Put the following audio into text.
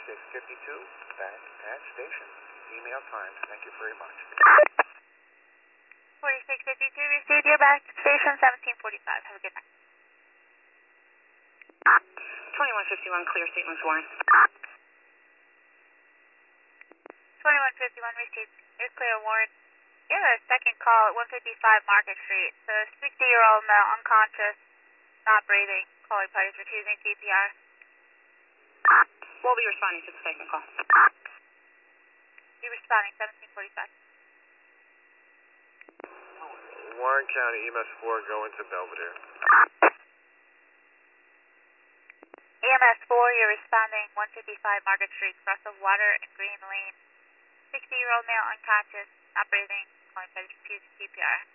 4652, back at station. Email times. Thank you very much. 4652, received. You're back to station 1745. Have a good night. 2151, clear, St. Louis Warren. 2151, received. You're clear, Warren. You have a second call at 155 Market Street. So, 60-year-old male, unconscious, not breathing. Calling parties refusing CPR. We'll be responding to the second call. You're responding, 1745. Warren County EMS 4, go into Belvedere. EMS 4, you're responding, 155 Market Street, cross of Water and Green Lane. 60-year-old male, unconscious, not breathing. Calling parties refusing CPR.